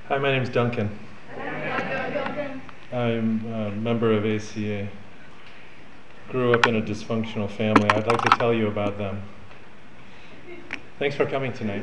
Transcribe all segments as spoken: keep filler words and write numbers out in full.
Hi, my name's Duncan. I'm a member of A C A. Grew up in a dysfunctional family. I'd like to tell you about them. Thanks for coming tonight.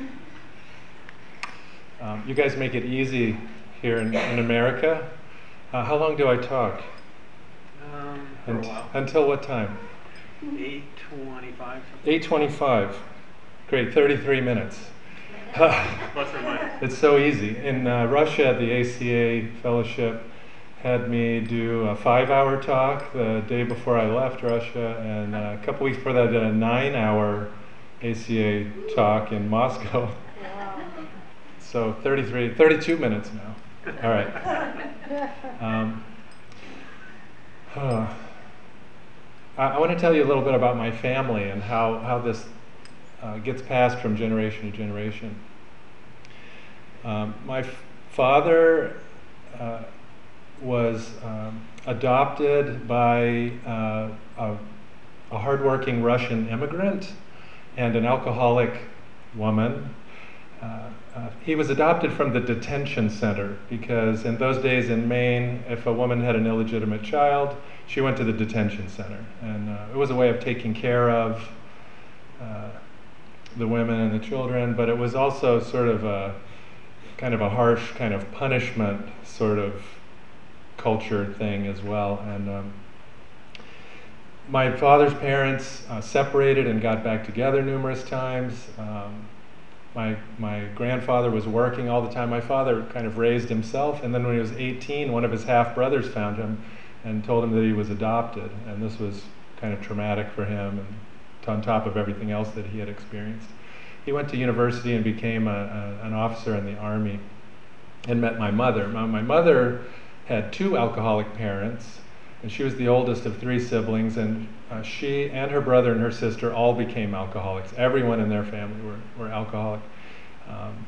Um, you guys make it easy here in, in America. Uh, how long do I talk? Um, for a while. Until what time? eight twenty-five. eight twenty-five. Great, thirty-three minutes. Plus or minus. It's so easy. In uh, Russia, the A C A fellowship had me do a five-hour talk the day before I left Russia, and uh, a couple weeks before that I did a nine-hour A C A talk in Moscow. Wow. So thirty-three, thirty-two minutes now. All right. Um, huh. I, I want to tell you a little bit about my family and how, how this uh, gets passed from generation to generation. Um, my f- father uh, was um, adopted by uh, a, a hardworking Russian immigrant and an alcoholic woman. Uh, uh, he was adopted from the detention center because in those days in Maine, if a woman had an illegitimate child, she went to the detention center. And uh, it was a way of taking care of uh, the women and the children, but it was also sort of a kind of a harsh kind of punishment sort of culture thing as well. And um, my father's parents uh, separated and got back together numerous times. Um, my my grandfather was working all the time. My father kind of raised himself, and then when he was eighteen, one of his half brothers found him and told him that he was adopted, and this was kind of traumatic for him, and on top of everything else that he had experienced. He went to university and became a, a, an officer in the Army and met my mother. My, my mother had two alcoholic parents, and she was the oldest of three siblings, and uh, she and her brother and her sister all became alcoholics. Everyone in their family were, were alcoholic. Um,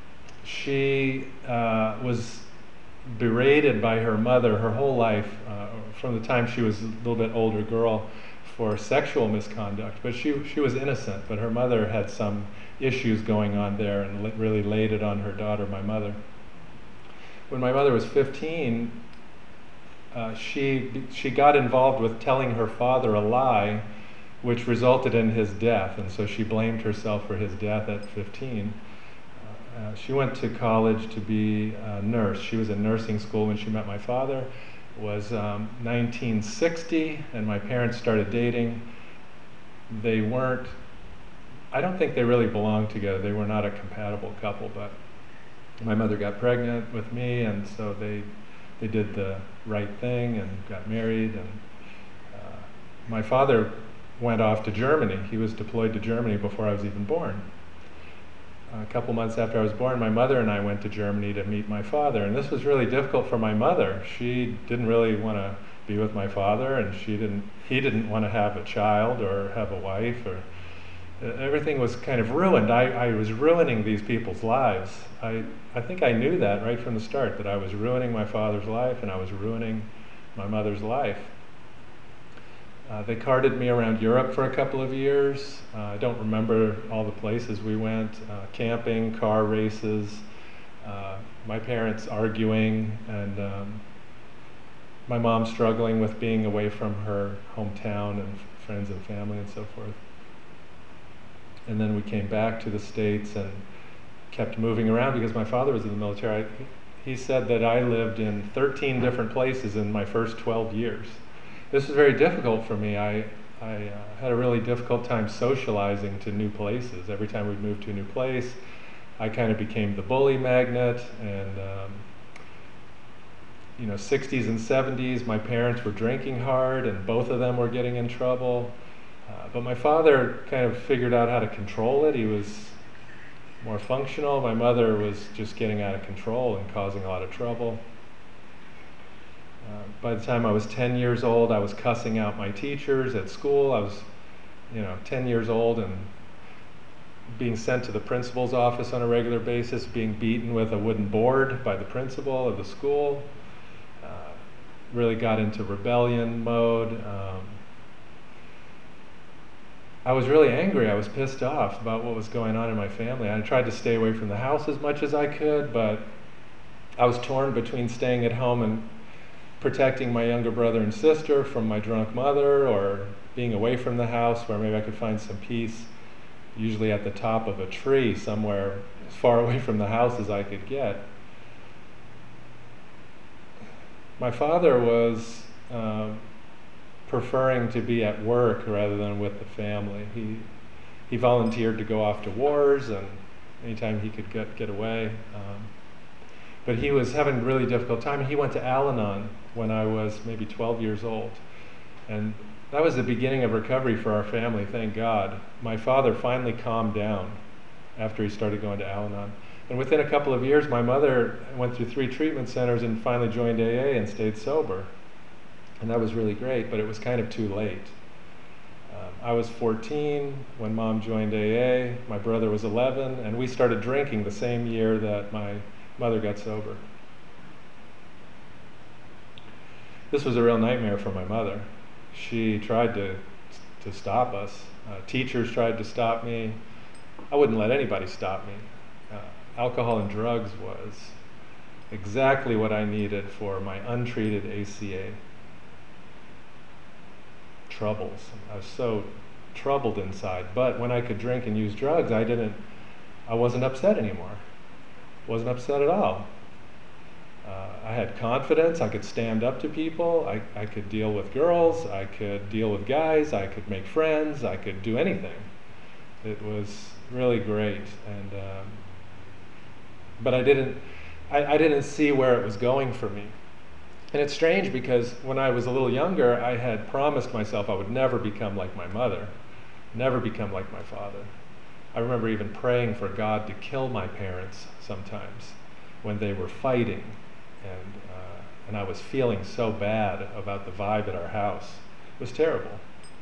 she uh, was berated by her mother her whole life, uh, from the time she was a little bit older girl, for sexual misconduct, but she she was innocent, but her mother had some issues going on there and li- really laid it on her daughter, my mother. When my mother was fifteen, uh, she she got involved with telling her father a lie, which resulted in his death, and so she blamed herself for his death at fifteen. Uh, she went to college to be a nurse. She was in nursing school when she met my father. It was um, nineteen sixty, and my parents started dating. They weren't, I don't think they really belonged together. They were not a compatible couple, but my mother got pregnant with me, and so they they did the right thing and got married. And uh, my father went off to Germany. He was deployed to Germany before I was even born. A couple months after I was born, my mother and I went to Germany to meet my father, and this was really difficult for my mother. She didn't really want to be with my father, and she didn't. He didn't want to have a child or have a wife, or uh, everything was kind of ruined. I, I was ruining these people's lives. I I think I knew that right from the start, that I was ruining my father's life and I was ruining my mother's life. Uh, they carted me around Europe for a couple of years. Uh, I don't remember all the places we went, uh, camping, car races, uh, my parents arguing, and um, my mom struggling with being away from her hometown and f- friends and family and so forth. And then we came back to the States and kept moving around because my father was in the military. I, he said that I lived in thirteen different places in my first twelve years. This was very difficult for me. I, I uh, had a really difficult time socializing to new places. Every time we'd move to a new place, I kind of became the bully magnet. And um, you know, sixties and seventies, my parents were drinking hard, and both of them were getting in trouble. Uh, but my father kind of figured out how to control it. He was more functional. My mother was just getting out of control and causing a lot of trouble. Uh, by the time I was ten years old, I was cussing out my teachers at school. I was, you know, ten years old and being sent to the principal's office on a regular basis, being beaten with a wooden board by the principal of the school. Uh, really got into rebellion mode. Um, I was really angry. I was pissed off about what was going on in my family. I tried to stay away from the house as much as I could, but I was torn between staying at home and protecting my younger brother and sister from my drunk mother, or being away from the house where maybe I could find some peace, usually at the top of a tree somewhere as far away from the house as I could get. My father was uh, preferring to be at work rather than with the family. He he volunteered to go off to wars, and anytime he could get get away. Um, but he was having a really difficult time. He went to Al-Anon when I was maybe twelve years old, and that was the beginning of recovery for our family. Thank God. My father finally calmed down after he started going to Al-Anon. And within a couple of years, my mother went through three treatment centers and finally joined A A and stayed sober. And that was really great, but it was kind of too late. Um, I was fourteen when Mom joined A A, my brother was eleven, and we started drinking the same year that my mother got sober. This was a real nightmare for my mother. She tried to, to stop us. Uh, teachers tried to stop me. I wouldn't let anybody stop me. Uh, alcohol and drugs was exactly what I needed for my untreated A C A troubles. I was so troubled inside, but when I could drink and use drugs, I didn't, I wasn't upset anymore. Wasn't upset at all. Uh, I had confidence. I could stand up to people. I, I could deal with girls. I could deal with guys. I could make friends. I could do anything. It was really great. And um, but I didn't, I, I didn't see where it was going for me. And it's strange because when I was a little younger, I had promised myself I would never become like my mother, never become like my father. I remember even praying for God to kill my parents sometimes when they were fighting, and uh, and I was feeling so bad about the vibe at our house. It was terrible.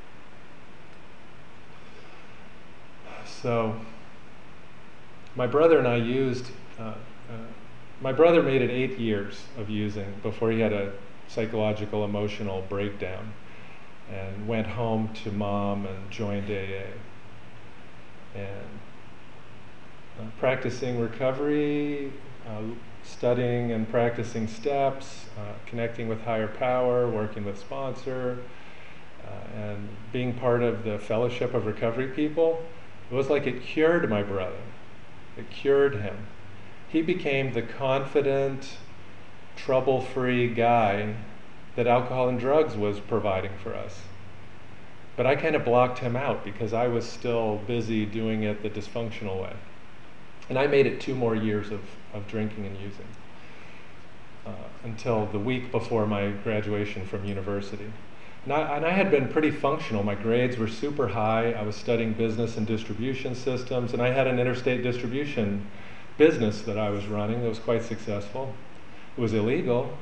So my brother and I used, uh, uh, my brother made it eight years of using before he had a psychological, emotional breakdown and went home to Mom and joined A A. And uh, practicing recovery, uh, studying and practicing steps, uh, connecting with higher power, working with sponsor, uh, and being part of the Fellowship of Recovery people, it was like it cured my brother. It cured him. He became the confident, trouble-free guy that alcohol and drugs was providing for us. But I kind of blocked him out because I was still busy doing it the dysfunctional way. And I made it two more years of, of drinking and using uh, until the week before my graduation from university. And I, and I had been pretty functional. My grades were super high. I was studying business and distribution systems, and I had an interstate distribution business that I was running that was quite successful. It was illegal.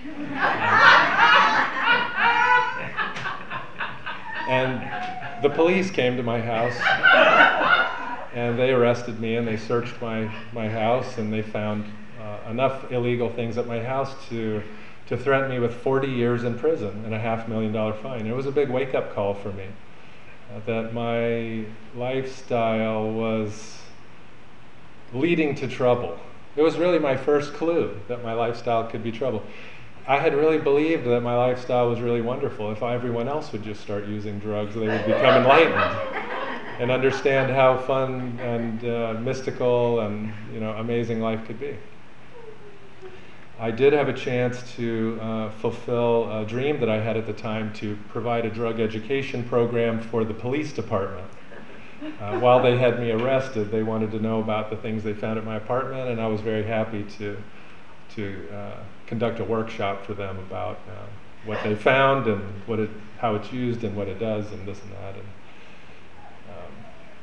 And the police came to my house, and they arrested me, and they searched my, my house, and they found uh, enough illegal things at my house to, to threaten me with forty years in prison and a half million dollar fine. It was a big wake-up call for me, uh, that my lifestyle was leading to trouble. It was really my first clue that my lifestyle could be trouble. I had really believed that my lifestyle was really wonderful. If everyone else would just start using drugs, they would become enlightened and understand how fun and uh, mystical and, you know, amazing life could be. I did have a chance to uh, fulfill a dream that I had at the time to provide a drug education program for the police department. Uh, while they had me arrested, they wanted to know about the things they found at my apartment, and I was very happy to to uh, conduct a workshop for them about uh, what they found and what it, how it's used and what it does and this and that. And um,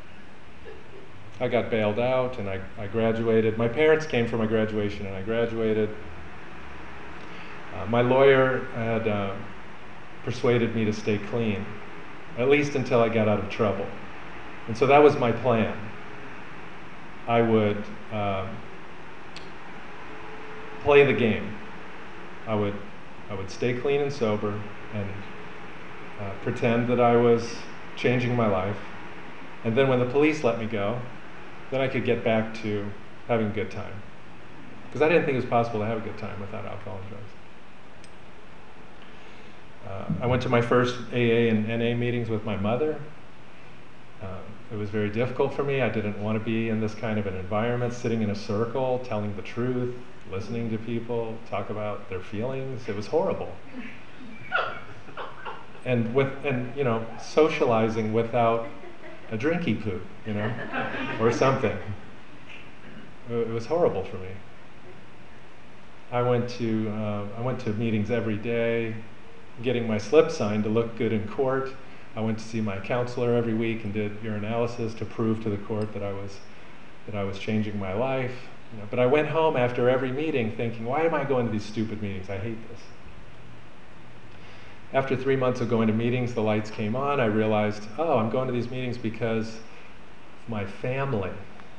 I got bailed out and I, I graduated. My parents came for my graduation and I graduated. Uh, my lawyer had uh, persuaded me to stay clean, at least until I got out of trouble. And so that was my plan. I would um, play the game. I would, I would stay clean and sober and uh, pretend that I was changing my life. And then when the police let me go, then I could get back to having a good time. Because I didn't think it was possible to have a good time without alcohol and drugs. Uh, I went to my first A A and N A meetings with my mother. Uh, it was very difficult for me. I didn't want to be in this kind of an environment, sitting in a circle, telling the truth, listening to people talk about their feelings. It was horrible. And with and you know, socializing without a drinky poo, you know, or something. It was horrible for me. I went to uh, I went to meetings every day, getting my slip signed to look good in court. I went to see my counselor every week and did urinalysis to prove to the court that I was that I was changing my life. You know, but I went home after every meeting thinking, why am I going to these stupid meetings? I hate this. After three months of going to meetings, the lights came on. I realized, oh, I'm going to these meetings because of my family.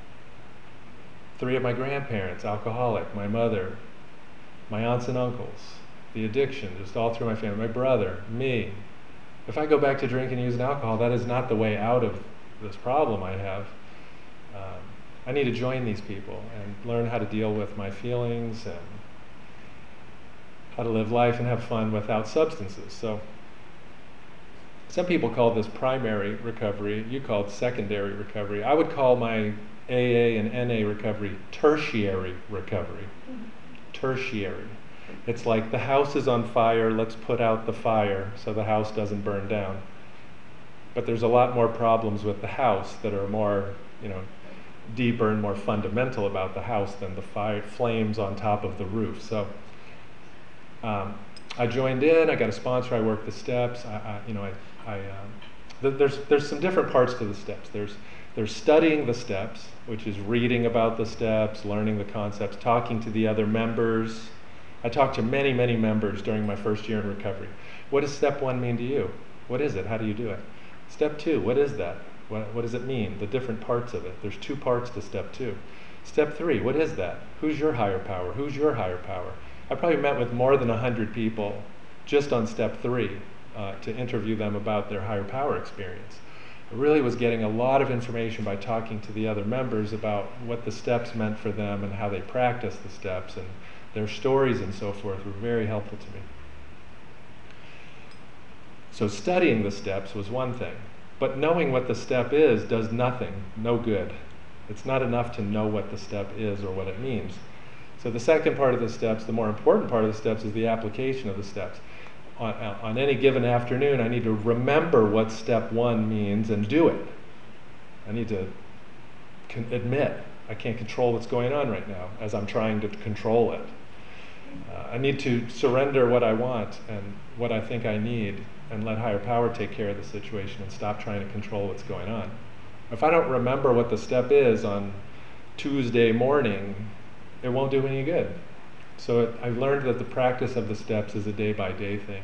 Three of my grandparents, alcoholic, my mother, my aunts and uncles, the addiction, just all through my family, my brother, me. If I go back to drinking and using alcohol, that is not the way out of this problem I have. Um, I need to join these people and learn how to deal with my feelings and how to live life and have fun without substances. So some people call this primary recovery. You call it secondary recovery. I would call my A A and N A recovery tertiary recovery. Tertiary. It's like the house is on fire, let's put out the fire so the house doesn't burn down. But there's a lot more problems with the house that are more, you know, deeper and more fundamental about the house than the fire flames on top of the roof. So um, I joined in, I got a sponsor, I worked the steps. I, I you know, I, I um, th there's there's some different parts to the steps. There's there's studying the steps, which is reading about the steps, learning the concepts, talking to the other members. I talked to many, many members during my first year in recovery. What does step one mean to you? What is it? How do you do it? Step two, what is that? What, what does it mean? The different parts of it. There's two parts to step two. Step three, what is that? Who's your higher power? Who's your higher power? I probably met with more than one hundred people just on step three uh, to interview them about their higher power experience. I really was getting a lot of information by talking to the other members about what the steps meant for them and how they practice the steps, and their stories and so forth were very helpful to me. So studying the steps was one thing, but knowing what the step is does nothing, no good. It's not enough to know what the step is or what it means. So the second part of the steps, the more important part of the steps, is the application of the steps. On, on any given afternoon, I need to remember what step one means and do it. I need to con- admit I can't control what's going on right now as I'm trying to control it. Uh, I need to surrender what I want and what I think I need and let higher power take care of the situation and stop trying to control what's going on. If I don't remember what the step is on Tuesday morning, it won't do any good. So it, I've learned that the practice of the steps is a day-by-day thing,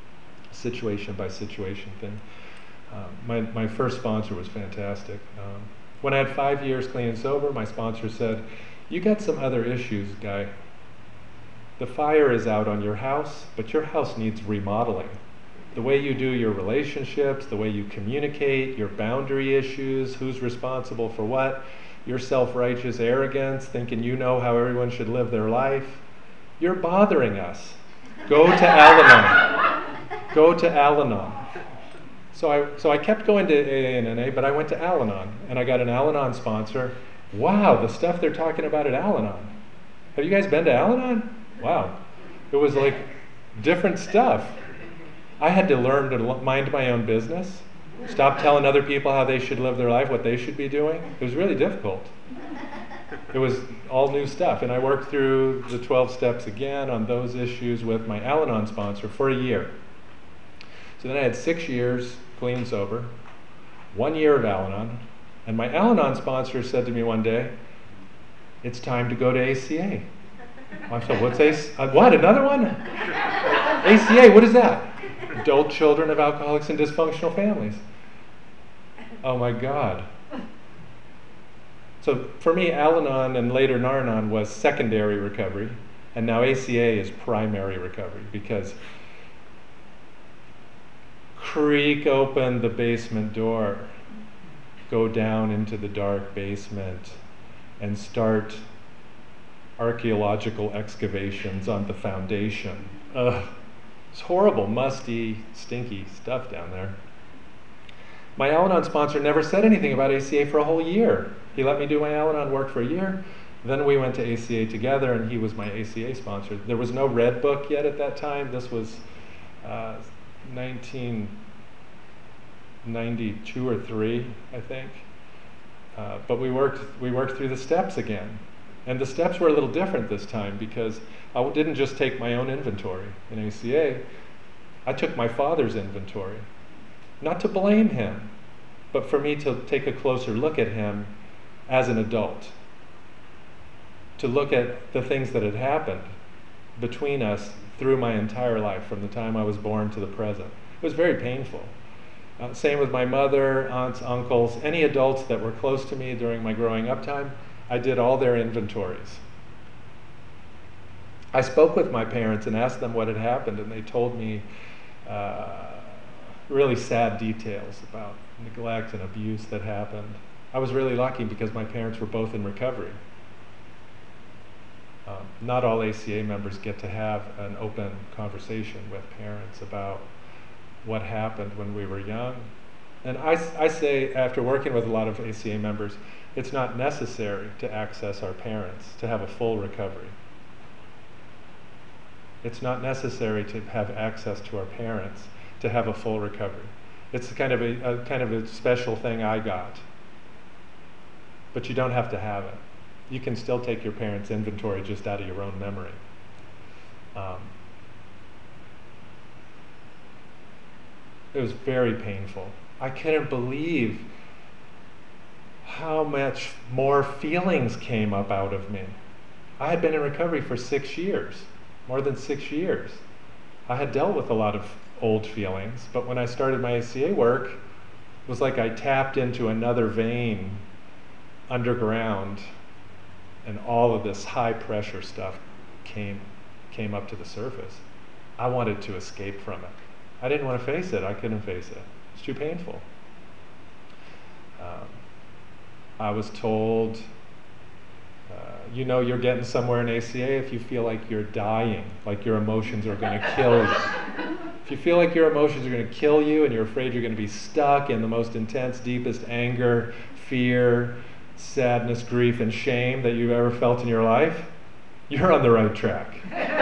situation-by-situation thing. Um, my, my first sponsor was fantastic. Um, when I had five years clean and sober, my sponsor said, "You got some other issues, guy. The fire is out on your house, but your house needs remodeling. The way you do your relationships, the way you communicate, your boundary issues, who's responsible for what, your self-righteous arrogance, thinking you know how everyone should live their life, you're bothering us. Go to Al-Anon. Go to Al-Anon." So I, so I kept going to A A and N A, but I went to Al-Anon, and I got an Al-Anon sponsor. Wow, the stuff they're talking about at Al-Anon. Have you guys been to Al-Anon? Wow. It was like different stuff. I had to learn to mind my own business, stop telling other people how they should live their life, what they should be doing. It was really difficult. It was all new stuff, and I worked through the twelve steps again on those issues with my Al-Anon sponsor for a year. So then I had six years clean and sober, one year of Al-Anon, and my Al-Anon sponsor said to me one day, "It's time to go to A C A." I said, "What's A C A? Uh, what, another one? A C A, what is that?" Adult Children of Alcoholics and Dysfunctional Families. Oh my God. So for me, Al-Anon and later Nar-Anon was secondary recovery, and now A C A is primary recovery, because creak open the basement door, go down into the dark basement, and start archaeological excavations on the foundation. Ugh. It's horrible, musty, stinky stuff down there. My Al-Anon sponsor never said anything about A C A for a whole year. He let me do my Al-Anon work for a year. Then we went to A C A together, and he was my A C A sponsor. There was no Red Book yet at that time. This was uh, nineteen ninety-two or three, I think. Uh, but we worked, we worked through the steps again. And the steps were a little different this time because I didn't just take my own inventory in A C A. I took my father's inventory. Not to blame him, but for me to take a closer look at him as an adult. To look at the things that had happened between us through my entire life, from the time I was born to the present. It was very painful. Uh, same with my mother, aunts, uncles, any adults that were close to me during my growing up time. I did all their inventories. I spoke with my parents and asked them what had happened, and they told me uh, really sad details about neglect and abuse that happened. I was really lucky because my parents were both in recovery. Um, not all A C A members get to have an open conversation with parents about what happened when we were young. And I, I say, after working with a lot of A C A members, it's not necessary to access our parents to have a full recovery. It's not necessary to have access to our parents to have a full recovery. It's kind of a, a kind of a special thing I got. But you don't have to have it. You can still take your parents' inventory just out of your own memory. Um, it was very painful. I couldn't believe how much more feelings came up out of me. I had been in recovery for six years, more than six years. I had dealt with a lot of old feelings, but when I started my A C A work, it was like I tapped into another vein underground, and all of this high pressure stuff came came up to the surface. I wanted to escape from it. I didn't want to face it. I couldn't face it. It's too painful. Um, I was told, uh, you know you're getting somewhere in A C A if you feel like you're dying, like your emotions are going to kill you. If you feel like your emotions are going to kill you and you're afraid you're going to be stuck in the most intense, deepest anger, fear, sadness, grief, and shame that you've ever felt in your life, you're on the right track.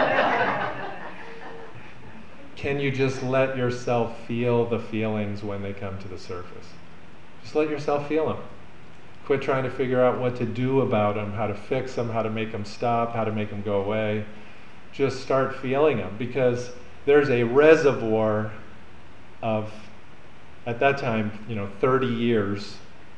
Can you just let yourself feel the feelings when they come to the surface? Just let yourself feel them. Quit trying to figure out what to do about them, how to fix them, how to make them stop, how to make them go away. Just start feeling them, because there's a reservoir of, at that time, you know, thirty years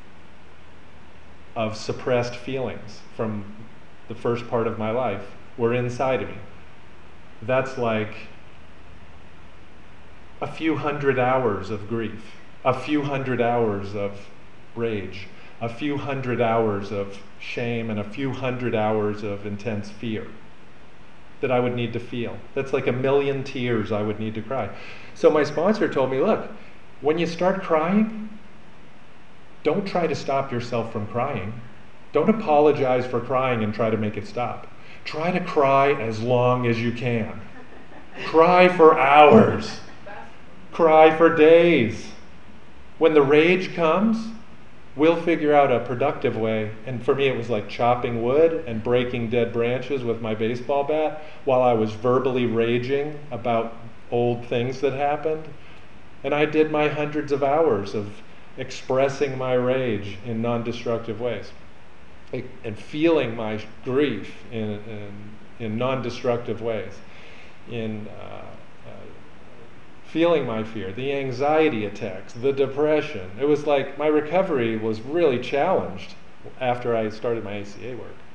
of suppressed feelings from the first part of my life were inside of me. That's like a few hundred hours of grief, a few hundred hours of rage, a few hundred hours of shame, and a few hundred hours of intense fear that I would need to feel. That's like a million tears I would need to cry. So my sponsor told me, look, when you start crying, don't try to stop yourself from crying. Don't apologize for crying and try to make it stop. Try to cry as long as you can. Cry for hours. Cry for days. When the rage comes, we'll figure out a productive way. And for me, it was like chopping wood and breaking dead branches with my baseball bat while I was verbally raging about old things that happened. And I did my hundreds of hours of expressing my rage in non-destructive ways, and feeling my grief in, in, in non-destructive ways, in uh, uh, feeling my fear, the anxiety attacks, the depression. It was like my recovery was really challenged after I started my A C A work.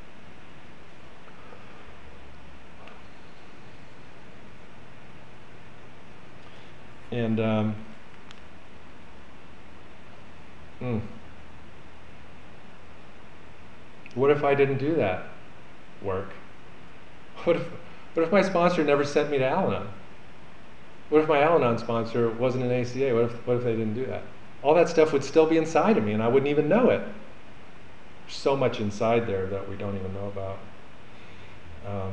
And um, mm, what if I didn't do that work? What if, what if my sponsor never sent me to Al-Anon? What if my Al-Anon sponsor wasn't an A C A? What if, what if they didn't do that? All that stuff would still be inside of me, and I wouldn't even know it. There's so much inside there that we don't even know about. Um,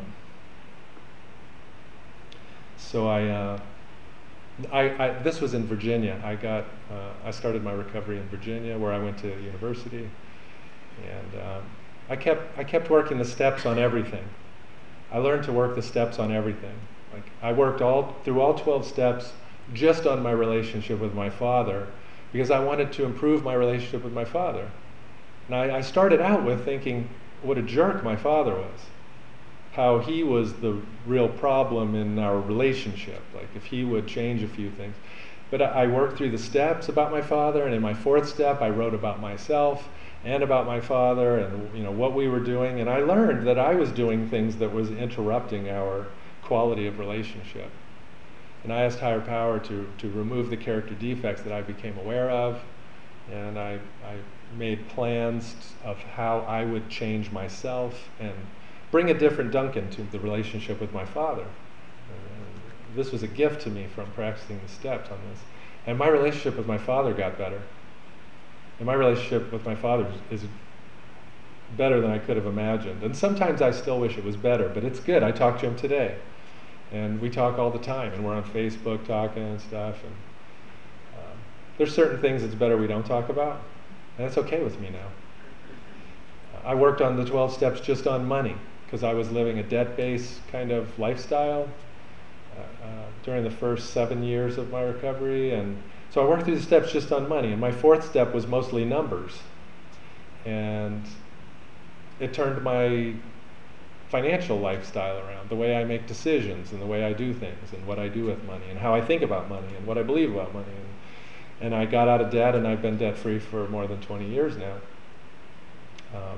so I, uh, I, I, this was in Virginia. I got, uh, I started my recovery in Virginia, where I went to university, and um, I kept, I kept working the steps on everything. I learned to work the steps on everything. Like I worked all through all twelve steps just on my relationship with my father, because I wanted to improve my relationship with my father. And I, I started out with thinking what a jerk my father was, how he was the real problem in our relationship, like if he would change a few things. But I, I worked through the steps about my father, and in my fourth step I wrote about myself and about my father and you know what we were doing, and I learned that I was doing things that was interrupting our quality of relationship. And I asked higher power to, to remove the character defects that I became aware of, and I, I made plans of how I would change myself and bring a different Duncan to the relationship with my father. And this was a gift to me from practicing the steps on this. And my relationship with my father got better. And my relationship with my father is better than I could have imagined. And sometimes I still wish it was better, but it's good. I talk to him today. And we talk all the time, and we're on Facebook talking and stuff. And um, there's certain things it's better we don't talk about, and that's okay with me now. Uh, I worked on the twelve steps just on money, because I was living a debt-based kind of lifestyle uh, uh, during the first seven years of my recovery. And so I worked through the steps just on money, and my fourth step was mostly numbers. And it turned my financial lifestyle around, the way I make decisions and the way I do things and what I do with money and how I think about money and what I believe about money. And, and I got out of debt, and I've been debt-free for more than twenty years now. Um,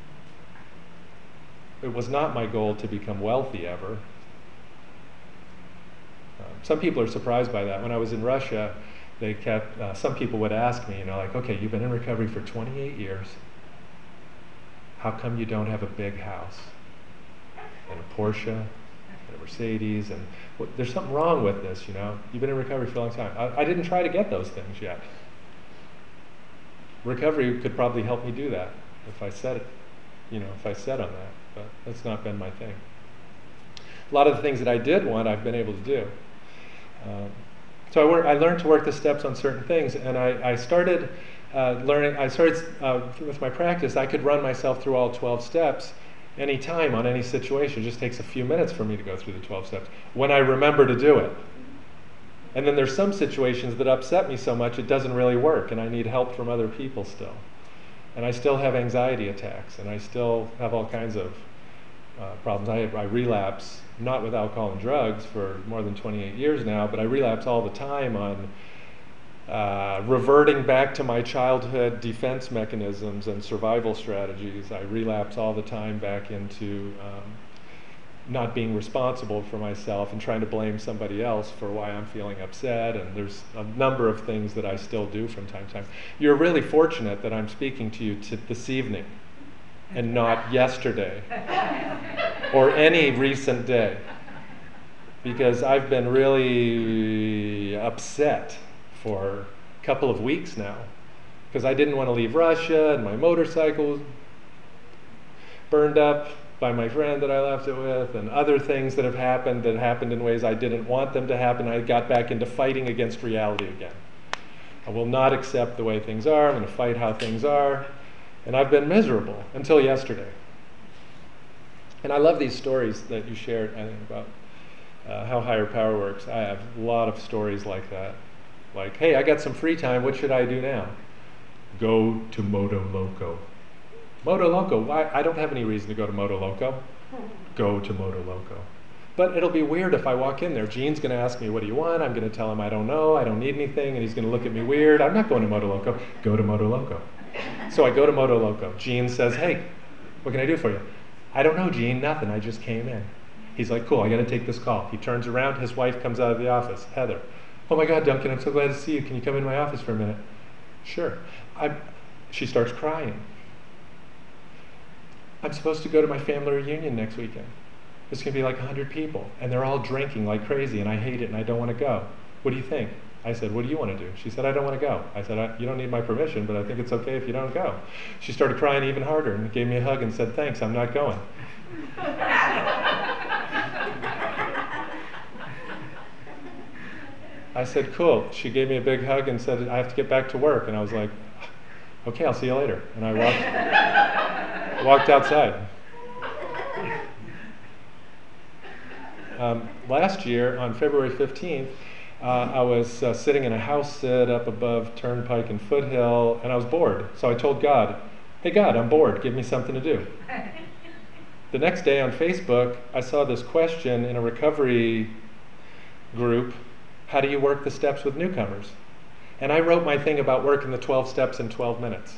it was not my goal to become wealthy ever. Um, some people are surprised by that. When I was in Russia, they kept, uh, some people would ask me, you know, like, okay, you've been in recovery for twenty-eight years. How come you don't have a big house and a Porsche and a Mercedes? And well, there's something wrong with this, you know. You've been in recovery for a long time. I, I didn't try to get those things yet. Recovery could probably help me do that if I set it, you know, if I set on that. But that's not been my thing. A lot of the things that I did want, I've been able to do. Um, so I, work, I learned to work the steps on certain things, and I, I started uh, learning. I started uh, with my practice. I could run myself through all twelve steps any time on any situation. It just takes a few minutes for me to go through the twelve steps when I remember to do it. And then there's some situations that upset me so much it doesn't really work, and I need help from other people still. And I still have anxiety attacks, and I still have all kinds of uh, problems. I, I relapse, not with alcohol and drugs for more than twenty-eight years now, but I relapse all the time on uh, reverting back to my childhood defense mechanisms and survival strategies. I relapse all the time back into um, not being responsible for myself and trying to blame somebody else for why I'm feeling upset. And there's a number of things that I still do from time to time. You're really fortunate that I'm speaking to you t this evening and not yesterday or any recent day, because I've been really upset for a couple of weeks now because I didn't want to leave Russia, and my motorcycle was burned up by my friend that I left it with, and other things that have happened that happened in ways I didn't want them to happen. I got back into fighting against reality again. I will not accept the way things are. I'm going to fight how things are. And I've been miserable until yesterday. And I love these stories that you shared, I think, about uh, how higher power works. I have a lot of stories like that. Like, hey, I got some free time. What should I do now? Go to Moto Loco. Moto Loco, why? I don't have any reason to go to Moto Loco. Go to Moto Loco. But it'll be weird if I walk in there. Gene's going to ask me, what do you want? I'm going to tell him I don't know, I don't need anything, and he's going to look at me weird. I'm not going to Moto Loco. Go to Moto Loco. So I go to Moto Loco. Gene says, hey, what can I do for you? I don't know, Gene, nothing, I just came in. He's like, cool, I got to take this call. He turns around, his wife comes out of the office, Heather. Oh my God, Duncan, I'm so glad to see you. Can you come in my office for a minute? Sure. I'm, she starts crying. I'm supposed to go to my family reunion next weekend. It's going to be like a hundred people, and they're all drinking like crazy, and I hate it, and I don't want to go. What do you think? I said, what do you want to do? She said, I don't want to go. I said, I, you don't need my permission, but I think it's okay if you don't go. She started crying even harder and gave me a hug and said, thanks, I'm not going. I said, cool. She gave me a big hug and said, I have to get back to work. And I was like, okay, I'll see you later. And I walked, walked outside. Um, last year, on February fifteenth, uh, I was uh, sitting in a house sit up above Turnpike and Foothill, and I was bored. So I told God, hey God, I'm bored. Give me something to do. The next day on Facebook, I saw this question in a recovery group, how do you work the steps with newcomers? And I wrote my thing about working the twelve steps in twelve minutes.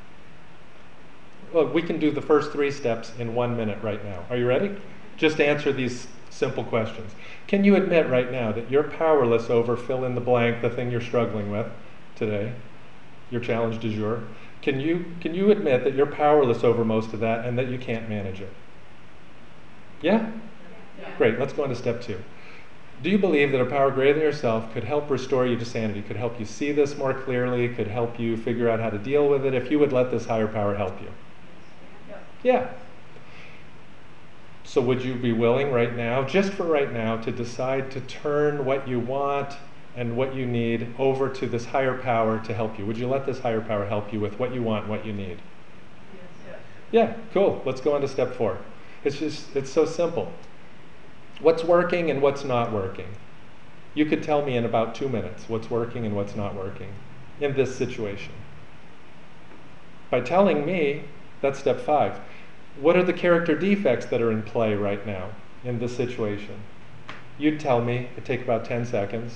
Look, we can do the first three steps in one minute right now. Are you ready? Just answer these simple questions. Can you admit right now that you're powerless over fill in the blank, the thing you're struggling with today, your challenge du jour? Can you, can you admit that you're powerless over most of that and that you can't manage it? Yeah? Yeah. Great, let's go on to step two. Do you believe that a power greater than yourself could help restore you to sanity, could help you see this more clearly, could help you figure out how to deal with it if you would let this higher power help you? Yeah. So would you be willing right now, just for right now, to decide to turn what you want and what you need over to this higher power to help you? Would you let this higher power help you with what you want, what you need? Yes. Yeah, cool. Let's go on to step four. It's just, it's so simple. What's working and what's not working? You could tell me in about two minutes what's working and what's not working in this situation. By telling me, that's step five. What are the character defects that are in play right now in this situation? You'd tell me, it'd take about ten seconds.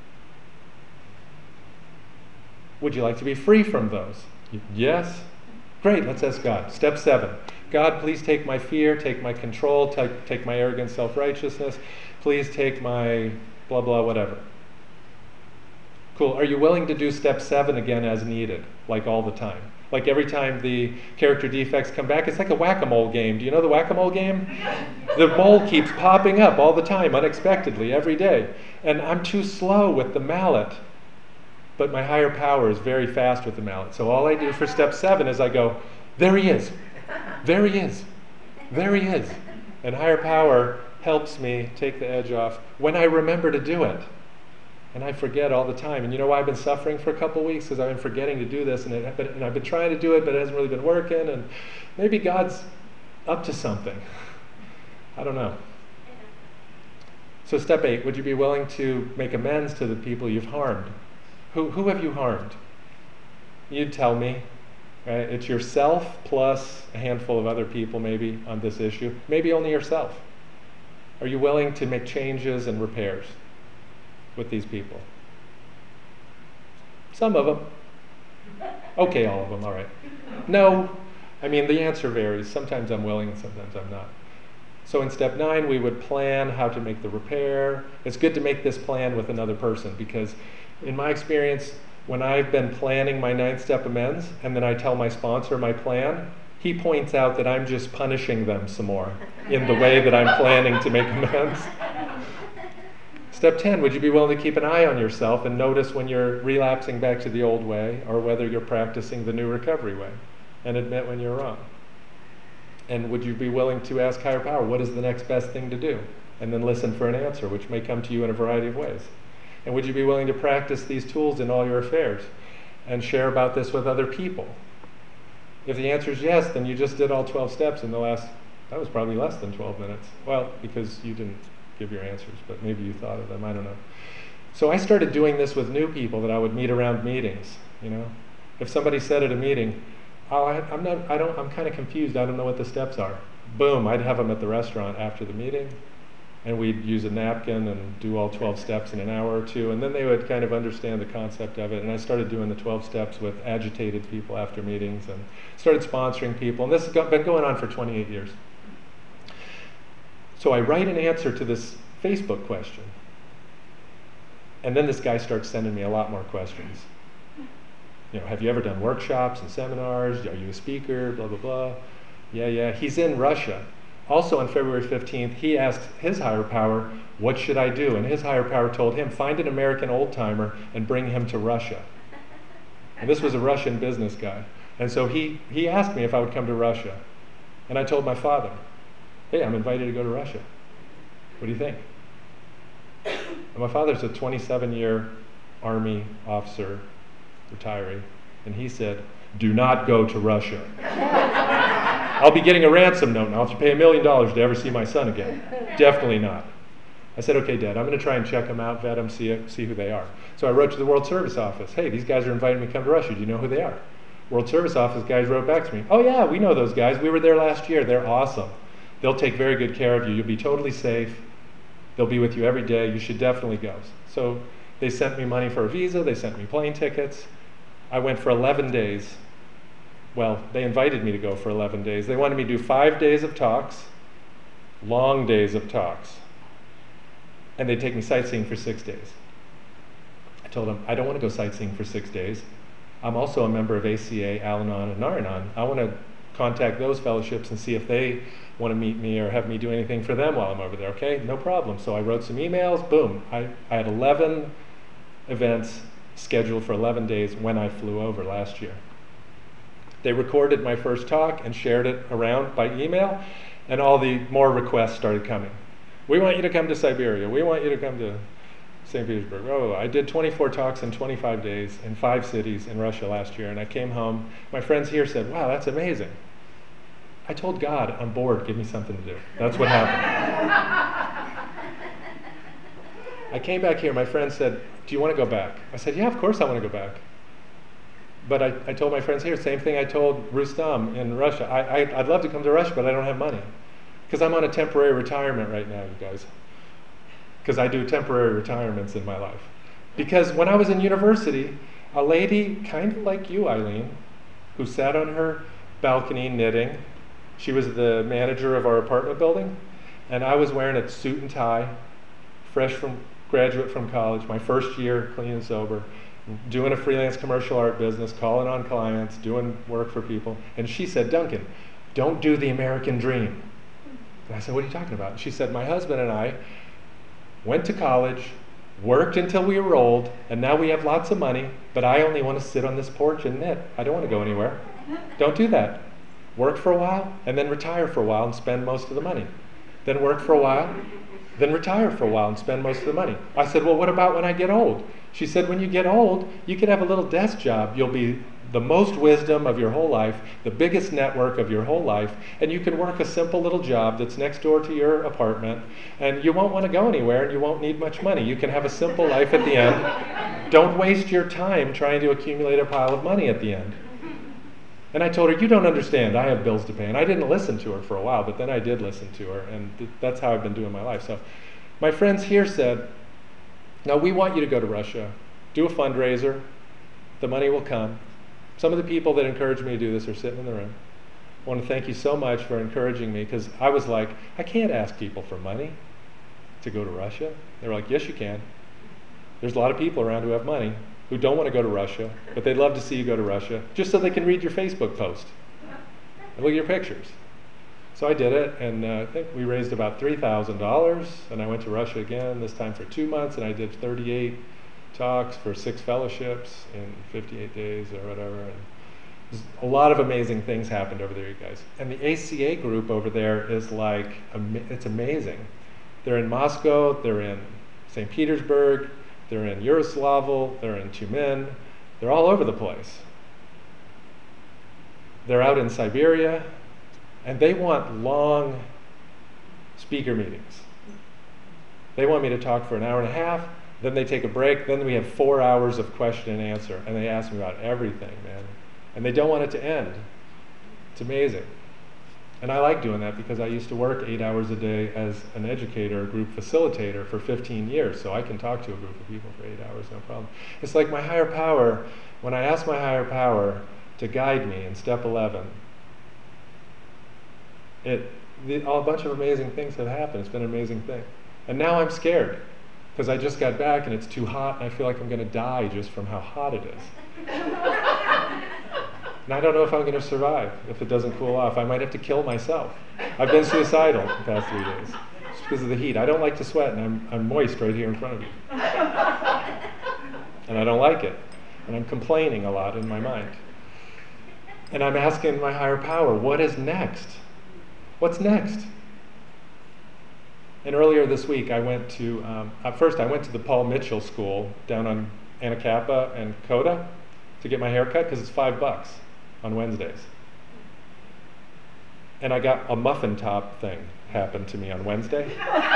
Would you like to be free from those? Yes? Great, let's ask God. Step seven. God, please take my fear, take my control, take, take my arrogant self-righteousness. Please take my blah, blah, whatever. Cool. Are you willing to do step seven again as needed, like all the time? Like every time the character defects come back, it's like a whack-a-mole game. Do you know the whack-a-mole game? The mole keeps popping up all the time, unexpectedly, every day. And I'm too slow with the mallet. But my higher power is very fast with the mallet. So all I do for step seven is I go, there he is. There he is. There he is. And higher power helps me take the edge off when I remember to do it. And I forget all the time. And you know why I've been suffering for a couple of weeks? Because I've been forgetting to do this. And, it, but, and I've been trying to do it, but it hasn't really been working. And maybe God's up to something. I don't know. So step eight, would you be willing to make amends to the people you've harmed? Who, who have you harmed? You'd tell me. Right? It's yourself plus a handful of other people maybe on this issue. Maybe only yourself. Are you willing to make changes and repairs with these people? Some of them. Okay, all of them, all right. No, I mean, the answer varies. Sometimes I'm willing and sometimes I'm not. So in step nine, we would plan how to make the repair. It's good to make this plan with another person because in my experience, when I've been planning my ninth step amends and then I tell my sponsor my plan, he points out that I'm just punishing them some more in the way that I'm planning to make amends. Step ten, would you be willing to keep an eye on yourself and notice when you're relapsing back to the old way or whether you're practicing the new recovery way and admit when you're wrong? And would you be willing to ask higher power, what is the next best thing to do? And then listen for an answer, which may come to you in a variety of ways. And would you be willing to practice these tools in all your affairs and share about this with other people? If the answer is yes, then you just did all twelve steps in the last, that was probably less than twelve minutes. Well, because you didn't give your answers, but maybe you thought of them, I don't know. So I started doing this with new people that I would meet around meetings, you know. If somebody said at a meeting, oh, I, I'm not, I don't, I'm kind of confused, I don't know what the steps are. Boom, I'd have them at the restaurant after the meeting. And we'd use a napkin and do all twelve steps in an hour or two, and then they would kind of understand the concept of it. And I started doing the twelve steps with agitated people after meetings and started sponsoring people. And this has been going on for twenty-eight years. So I write an answer to this Facebook question. And then this guy starts sending me a lot more questions. You know, have you ever done workshops and seminars? Are you a speaker? Blah, blah, blah. Yeah, yeah. He's in Russia. Also on February fifteenth, he asked his higher power, what should I do? And his higher power told him, find an American old-timer and bring him to Russia. And this was a Russian business guy. And so he, he asked me if I would come to Russia. And I told my father, hey, I'm invited to go to Russia. What do you think? And my father's a twenty-seven year Army officer, retiree, and he said, do not go to Russia. I'll be getting a ransom note, and I'll have to pay a million dollars to ever see my son again. Definitely not. I said, okay, Dad, I'm going to try and check them out, vet them, see, see who they are. So I wrote to the World Service Office, hey, these guys are inviting me to come to Russia. Do you know who they are? World Service Office guys wrote back to me, oh yeah, we know those guys. We were there last year. They're awesome. They'll take very good care of you. You'll be totally safe. They'll be with you every day. You should definitely go. So they sent me money for a visa. They sent me plane tickets. I went for eleven days. Well, they invited me to go for eleven days. They wanted me to do five days of talks, long days of talks. And they'd take me sightseeing for six days. I told them, I don't want to go sightseeing for six days. I'm also a member of A C A, Al-Anon, and Nar-Anon. I want to contact those fellowships and see if they want to meet me or have me do anything for them while I'm over there. Okay, no problem. So I wrote some emails, boom. I, I had eleven events scheduled for eleven days when I flew over last year. They recorded my first talk and shared it around by email, and all the more requests started coming. We want you to come to Siberia. We want you to come to Saint Petersburg. Oh, I did twenty-four talks in twenty-five days in five cities in Russia last year, and I came home. My friends here said, wow, that's amazing. I told God, I'm bored, give me something to do. That's what happened. I came back here, my friend said, do you want to go back? I said, yeah, of course I want to go back. But I, I told my friends here, same thing I told Rustam in Russia. I, I, I'd love to come to Russia, but I don't have money. Because I'm on a temporary retirement right now, you guys. Because I do temporary retirements in my life. Because when I was in university, a lady kind of like you, Eileen, who sat on her balcony knitting, she was the manager of our apartment building, and I was wearing a suit and tie, fresh from, graduate from college, my first year, clean and sober, doing a freelance commercial art business, calling on clients, doing work for people. And she said, Duncan, don't do the American dream. And I said, what are you talking about? And she said, my husband and I went to college, worked until we were old, and now we have lots of money, but I only want to sit on this porch and knit. I don't want to go anywhere. Don't do that. Work for a while, and then retire for a while and spend most of the money. Then work for a while, then retire for a while and spend most of the money. I said, well, what about when I get old? She said, when you get old, you could have a little desk job. You'll be the most wisdom of your whole life, the biggest network of your whole life, and you can work a simple little job that's next door to your apartment, and you won't want to go anywhere, and you won't need much money. You can have a simple life at the end. Don't waste your time trying to accumulate a pile of money at the end. And I told her, you don't understand, I have bills to pay. And I didn't listen to her for a while, but then I did listen to her, and th that's how I've been doing my life. So my friends here said, no, we want you to go to Russia. Do a fundraiser. The money will come. Some of the people that encouraged me to do this are sitting in the room. I want to thank you so much for encouraging me, because I was like, I can't ask people for money to go to Russia. They were like, yes, you can. There's a lot of people around who have money who don't want to go to Russia, but they'd love to see you go to Russia, just so they can read your Facebook post and look at your pictures. So I did it, and uh, I think we raised about three thousand dollars, and I went to Russia again, this time for two months, and I did thirty-eight talks for six fellowships in fifty-eight days or whatever. And a lot of amazing things happened over there, you guys. And the A C A group over there is like, it's amazing. They're in Moscow, they're in Saint Petersburg, they're in Yaroslavl, they're in Tyumen, they're all over the place. They're out in Siberia, and they want long speaker meetings. They want me to talk for an hour and a half, then they take a break, then we have four hours of question and answer, and they ask me about everything, man. And they don't want it to end. It's amazing. And I like doing that because I used to work eight hours a day as an educator, a group facilitator for fifteen years, so I can talk to a group of people for eight hours, no problem. It's like my higher power, when I ask my higher power to guide me in step eleven, it, the, a bunch of amazing things have happened. It's been an amazing thing. And now I'm scared, because I just got back and it's too hot and I feel like I'm going to die just from how hot it is. And I don't know if I'm going to survive if it doesn't cool off. I might have to kill myself. I've been suicidal the past three days just because of the heat. I don't like to sweat, and I'm, I'm moist right here in front of you. And I don't like it. And I'm complaining a lot in my mind. And I'm asking my higher power, what is next? What's next? And earlier this week, I went to, um, at first I went to the Paul Mitchell School down on Anacapa and Coda to get my hair cut because it's five bucks on Wednesdays. And I got a muffin top thing happen to me on Wednesday.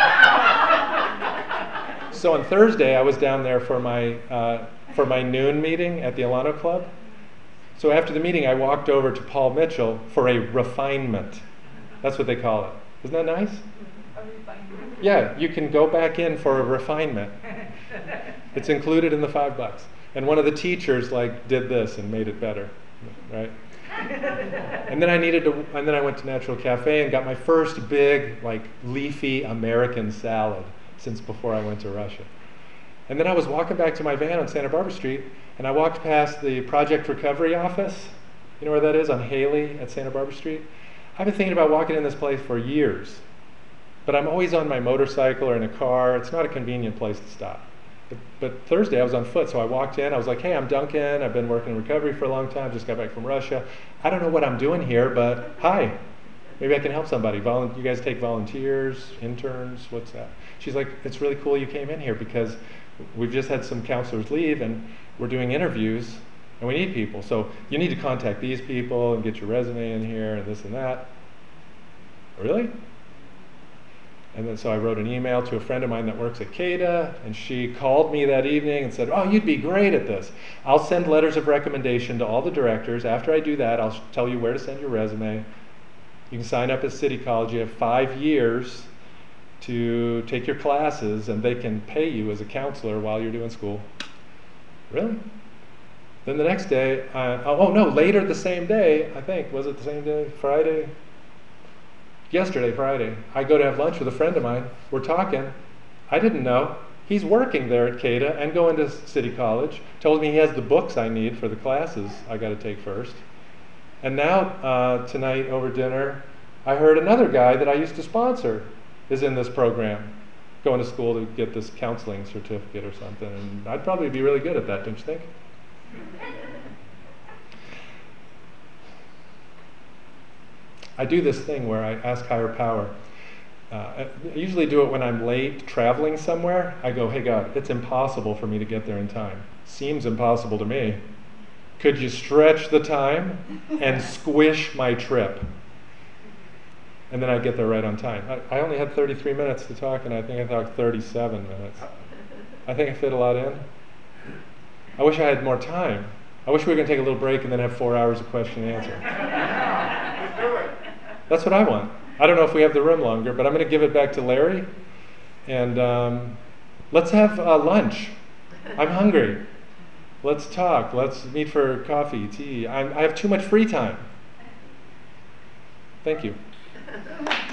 So on Thursday, I was down there for my, uh, for my noon meeting at the Alano Club. So after the meeting, I walked over to Paul Mitchell for a refinement. That's what they call it. Isn't that nice? A refinement. Yeah, you can go back in for a refinement. It's included in the five bucks. And one of the teachers like did this and made it better, right? And then I needed to, and then I went to Natural Cafe and got my first big, like, leafy American salad since before I went to Russia. And then I was walking back to my van on Santa Barbara Street, and I walked past the Project Recovery office. You know where that is? On Haley at Santa Barbara Street. I've been thinking about walking in this place for years, but I'm always on my motorcycle or in a car. It's not a convenient place to stop. But, but Thursday I was on foot, so I walked in. I was like, hey, I'm Duncan. I've been working in recovery for a long time. Just got back from Russia. I don't know what I'm doing here, but hi. Maybe I can help somebody. Volu- you guys take volunteers, interns, what's that? She's like, it's really cool you came in here because we've just had some counselors leave and we're doing interviews and we need people. So you need to contact these people and get your resume in here and this and that. Really? And then so I wrote an email to a friend of mine that works at CADA, and she called me that evening and said, oh, you'd be great at this. I'll send letters of recommendation to all the directors. After I do that, I'll tell you where to send your resume. You can sign up at City College. You have five years to take your classes, and they can pay you as a counselor while you're doing school. Really? Then the next day, uh, oh no, later the same day, I think, was it the same day, Friday? Yesterday, Friday, I go to have lunch with a friend of mine. We're talking. I didn't know. He's working there at CADA and going to City College. Told me he has the books I need for the classes I got to take first. And now, uh, tonight over dinner, I heard another guy that I used to sponsor is in this program, going to school to get this counseling certificate or something. And I'd probably be really good at that, don't you think? I do this thing where I ask higher power. Uh, I usually do it when I'm late traveling somewhere. I go, hey God, it's impossible for me to get there in time. Seems impossible to me. Could you stretch the time and squish my trip? And then I get there right on time. I, I only had thirty-three minutes to talk, and I think I talked thirty-seven minutes. I think I fit a lot in. I wish I had more time. I wish we were going to take a little break and then have four hours of question and answer. That's what I want. I don't know if we have the room longer, but I'm going to give it back to Larry. And um, let's have uh, lunch. I'm hungry. Let's talk. Let's meet for coffee, tea. I'm, I have too much free time. Thank you.